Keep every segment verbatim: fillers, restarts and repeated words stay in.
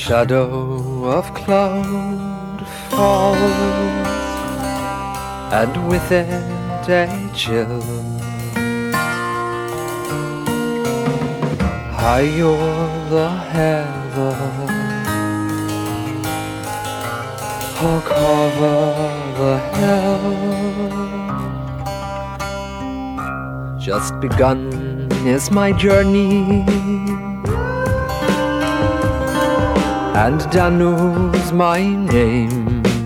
shadow of cloud falls, and with it a chill. High o'er the heather, or cover the hill. Just begun is my journey, and Danu's my name.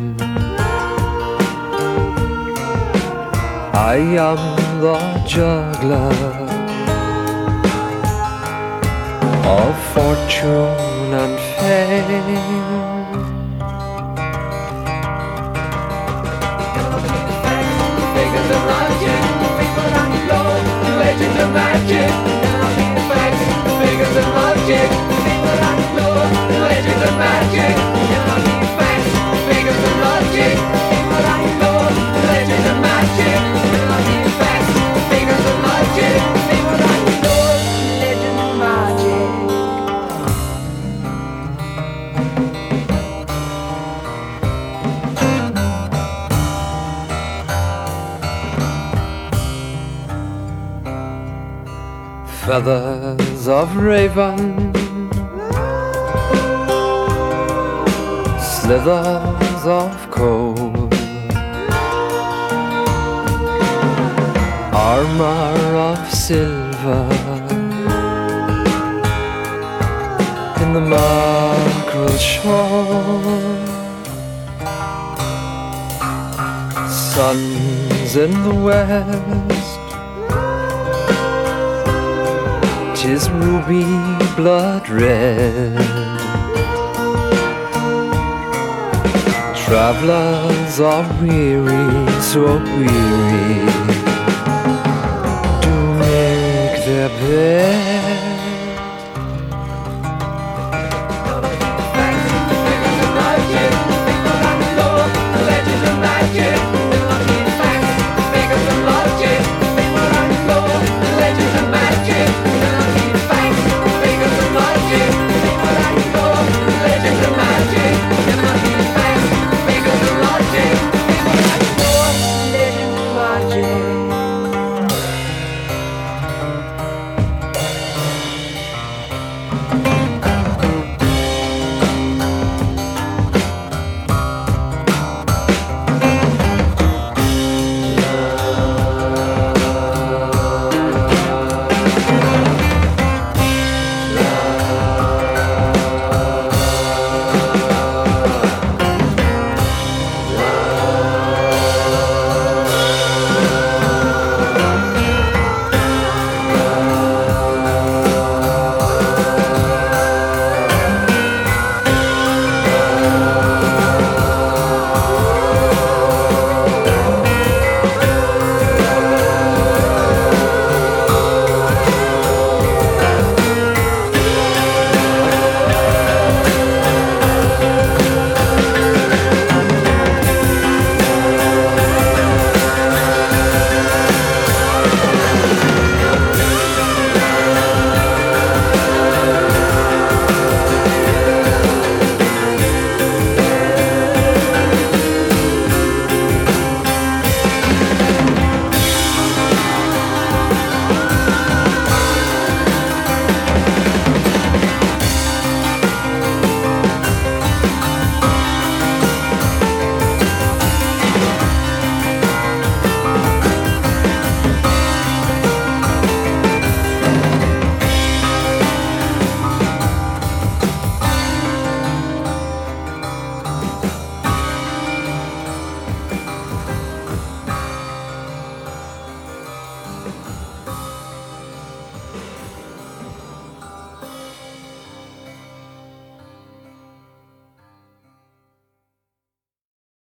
I am the juggler of fortune and fame. Figures of logic, people on low, legends of magic. Now be the facts, figures of logic, people on low, legends of magic. Now be the facts, figures of logic, people on low, legends of magic. Now be the facts, figures of logic, people on low, legends of magic. Feathers of raven, slithers of coal, armor of silver in the mackerel shoal. Suns in the west, 'tis ruby blood red. Travelers are weary, so weary, to make their bed.